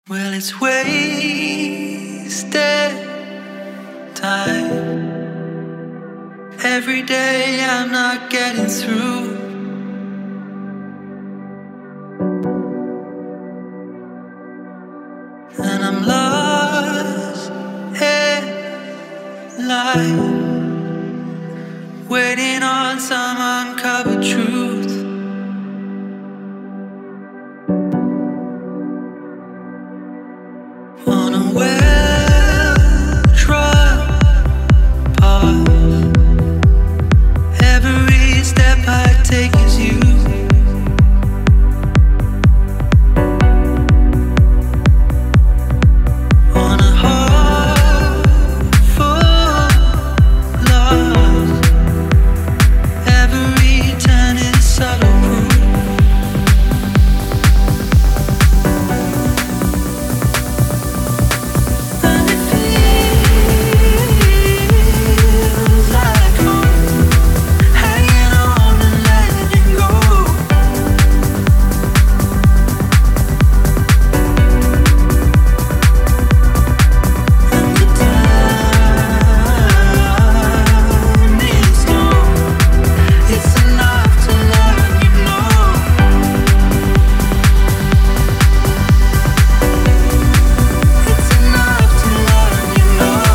Well, it's wasted time. Every day I'm not getting through. And I'm lost in life, waiting on some uncovered truth. On a well-trod path, every step I take is you. On a heart full lost, every turn is subtle proof. And it feels like I'm hanging on and letting go. And the time is gone. It's enough to let you know. It's enough to let you know.